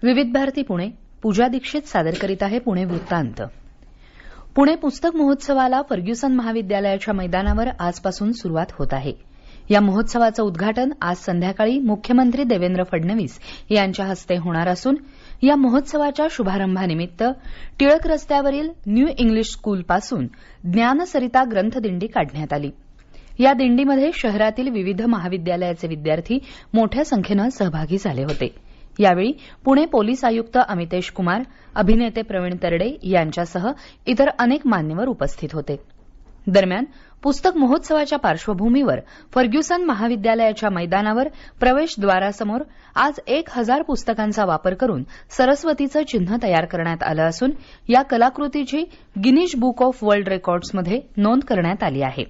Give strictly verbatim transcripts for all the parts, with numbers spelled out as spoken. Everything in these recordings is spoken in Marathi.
विविध भारती पुणे. पूजा दीक्षित सादर करीत आहे पुणे वृत्तांत. पुणे पुस्तक महोत्सवाला फर्ग्युसन महाविद्यालयाच्या मैदानावर आजपासून सुरुवात होत आहे. या महोत्सवाचं उद्घाटन आज संध्याकाळी मुख्यमंत्री देवेंद्र फडणवीस यांच्या हस्ते होणार असून या महोत्सवाच्या शुभारंभानिमित्त टिळक रस्त्यावरील न्यू इंग्लिश स्कूलपासून ज्ञानसरिता ग्रंथदिंडी काढण्यात आली. या दिंडीमध्ये शहरातील विविध महाविद्यालयाचे विद्यार्थी मोठ्या संख्येनं सहभागी झाले होते. यावेळी पुणे पोलीस आयुक्त अमितेश कुमार, अभिनेते प्रवीण तरडे यांच्यासह इतर अनेक मान्यवर उपस्थित होते. दरम्यान पुस्तक महोत्सवाच्या पार्श्वभूमीवर फर्ग्युसन महाविद्यालयाच्या मैदानावर प्रवेशद्वारासमोर आज एक हजार पुस्तकांचा वापर करून सरस्वतीचं चिन्ह तयार करण्यात आलं असून या कलाकृतीची गिनीज बुक ऑफ वर्ल्ड रेकॉर्ड्समध्ये नोंद करण्यात आली आहे.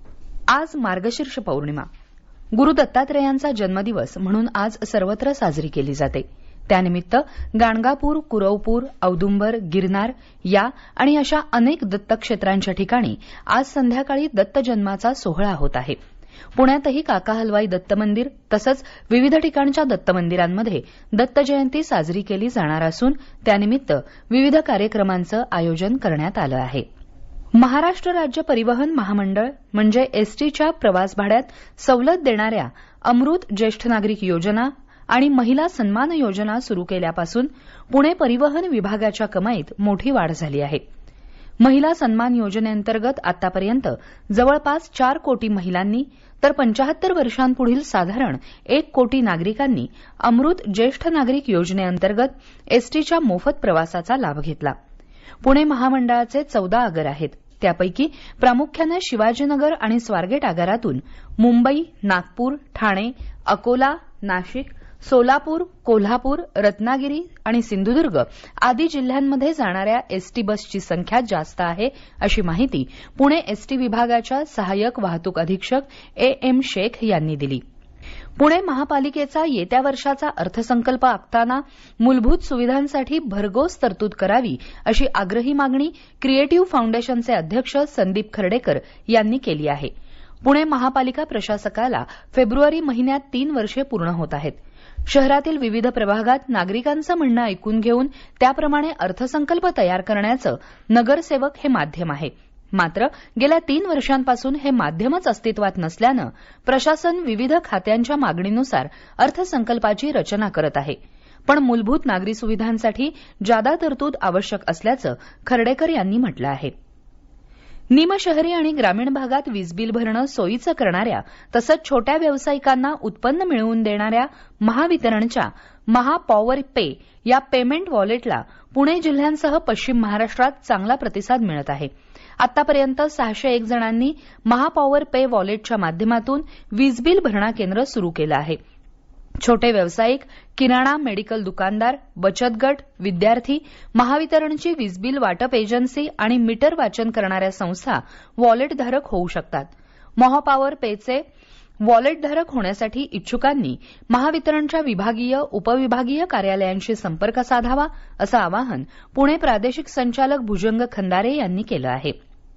आज मार्गशीर्ष पौर्णिमा. गुरु दत्तात्रेयांचा जन्मदिवस म्हणून आज सर्वत्र साजरी केली जाते. त्यानिमित्त गाणगापूर, कुरवपूर, औदुंबर, गिरनार या आणि अशा अनेक दत्तक्षेत्रांच्या ठिकाणी आज संध्याकाळी दत्त जन्माचा सोहळा होत आहे. पुण्यातही काका हलवाई दत्त मंदिर तसंच विविध ठिकाणच्या दत्त मंदिरांमध्ये दत्त जयंती साजरी केली जाणार असून त्यानिमित्त विविध कार्यक्रमांचं आयोजन करण्यात आलं आहे. महाराष्ट्र राज्य परिवहन महामंडळ म्हणजे एसटीच्या प्रवास भाड्यात सवलत देणाऱ्या अमृत ज्येष्ठ नागरिक योजना आणि महिला सन्मान योजना सुरू केल्यापासून पुणे परिवहन विभागाच्या कमाईत मोठी वाढ झाली आहे. महिला सन्मान योजनेअंतर्गत आतापर्यंत जवळपास चार कोटी महिलांनी तर पंचाहत्तर वर्षांपुढील साधारण एक कोटी नागरिकांनी अमृत ज्येष्ठ नागरिक योजनेअंतर्गत एसटीच्या मोफत प्रवासाचा लाभ घेतला. पुणे महामंडळाचे चौदा आगार आहेत. त्यापैकी प्रामुख्यानं शिवाजीनगर आणि स्वारगेट आगारातून मुंबई, नागपूर, ठाणे, अकोला, नाशिक, सोलापूर, कोल्हापूर, रत्नागिरी आणि सिंधुदुर्ग आदी जिल्ह्यांमध्ये जाणाऱ्या एसटी बसची संख्या जास्त आहे अशी माहिती पुणे एसटी विभागाच्या सहाय्यक वाहतूक अधीक्षक ए एम शेख यांनी दिली. पुणे महापालिकेचा येत्या वर्षाचा अर्थसंकल्प आखताना मूलभूत सुविधांसाठी भरघोस तरतूद करावी अशी आग्रही मागणी क्रिएटिव्ह फाउंडेशनचे अध्यक्ष संदीप खर्डेकर यांनी केली आहे. पुणे महापालिका प्रशासकाला फेब्रुवारी महिन्यात तीन वर्षे पूर्ण होत आहेत. शहरातील विविध प्रभागात नागरिकांचं म्हणणं ऐकून घेऊन त्याप्रमाणे अर्थसंकल्प तयार करण्याचं नगरसेवक हे माध्यम आहे. मात्र गेल्या तीन वर्षांपासून हे माध्यमच अस्तित्वात नसल्यानं प्रशासन विविध खात्यांच्या मागणीनुसार अर्थसंकल्पाची रचना करत आहे. पण मूलभूत नागरी सुविधांसाठी जादा तरतूद आवश्यक असल्याचं खर्डेकर यांनी म्हटलं आहे. निमशहरी आणि ग्रामीण भागात वीजबिल भरणं सोयीचं करणाऱ्या तसंच छोट्या व्यावसायिकांना उत्पन्न मिळवून देणाऱ्या महावितरणच्या महा पॉवर पे या पेमेंट वॉलेटला पुणे जिल्ह्यांसह पश्चिम महाराष्ट्रात चांगला प्रतिसाद मिळत आहे. आतापर्यंत सहाशे एक जणांनी महापॉवर पे वॉलेटच्या माध्यमातून वीजबिल भरणा केंद्र सुरू केलं आहे. छोटे व्यावसायिक, किराणा, मेडिकल दुकानदार, बचत गट, विद्यार्थी, महावितरणची वीजबिल वाटप एजन्सी आणि मीटर वाचन करणाऱ्या संस्था वॉलेटधारक होऊ शकतात. महापॉवर पेचे वॉलेटधारक होण्यासाठी इच्छुकांनी महावितरणच्या विभागीय, उपविभागीय कार्यालयांशी संपर्क साधावा असं आवाहन पुणे प्रादेशिक संचालक भुजंग खंदारे यांनी केलं आहे.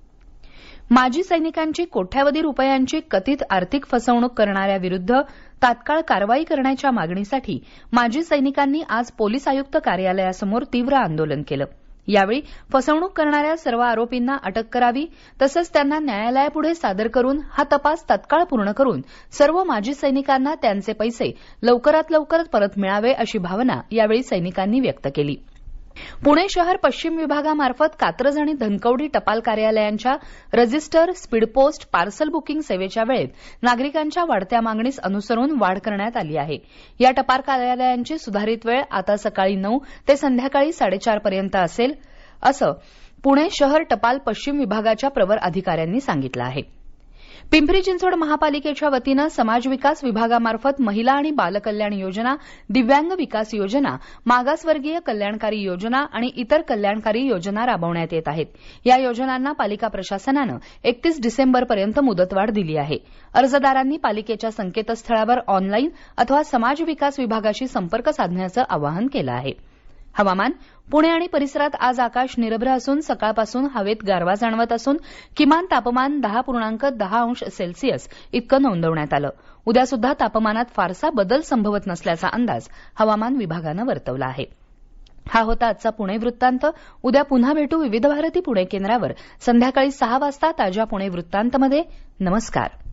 माजी सैनिकांची कोट्यवधी रुपयांची कथित आर्थिक फसवणूक करणाऱ्याविरुद्ध तात्काळ कारवाई करण्याच्या मागणीसाठी माजी सैनिकांनी आज पोलीस आयुक्त कार्यालयासमोर तीव्र आंदोलन केलं. यावेळी फसवणूक करणाऱ्या सर्व आरोपींना अटक करावी तसंच त्यांना न्यायालयापुढे सादर करून हा तपास तत्काळ पूर्ण करून सर्व माजी सैनिकांना त्यांचे पैसे लवकरात लवकर परत मिळावे अशी भावना यावेळी सैनिकांनी व्यक्त केली. पुणे शहर पश्चिम विभागामार्फत कात्रज आणि धनकवडी टपाल कार्यालयांच्या रजिस्टर, स्पीडपोस्ट, पार्सल बुकिंग सेवेच्या वेळेत नागरिकांच्या वाढत्या मागणीस अनुसरून वाढ करण्यात आली आहे. या टपाल कार्यालयांची सुधारित वेळ आता सकाळी नऊ ते संध्याकाळी साडेचार पर्यंत असेल असं पुणे शहर टपाल पश्चिम विभागाच्या प्रवर अधिकाऱ्यांनी सांगितलं आहे. पिंपरी चिंचवड महापालिकेच्या वतीनं समाज विकास विभागामार्फत महिला आणि बालकल्याण योजना, दिव्यांग विकास योजना, मागासवर्गीय कल्याणकारी योजना आणि इतर कल्याणकारी योजना राबवण्यात येत आहेत. या योजनांना पालिका प्रशासनानं एकतीस डिसेंबरपर्यंत मुदतवाढ दिली आहे. अर्जदारांनी पालिकेच्या संकेतस्थळावर ऑनलाईन अथवा समाज विकास विभागाशी संपर्क साधण्याचं आवाहन केलं आहे. हवामान. पुणे आणि परिसरात आज आकाश निरभ्र असून सकाळपासून हवेत गारवा जाणवत असून किमान तापमान दहा पूर्णांक दहा अंश सेल्सिअस इतकं नोंदवण्यात आलं. उद्या सुद्धा तापमानात फारसा बदल संभवत नसल्याचा अंदाज हवामान विभागानं वर्तवला आहे. हा होता आजचा पुणे वृत्तांत. उद्या पुन्हा भेटू विविध भारती पुणे केंद्रावर संध्याकाळी सहा वाजता ताज्या पुणे वृत्तांतमध्ये. नमस्कार.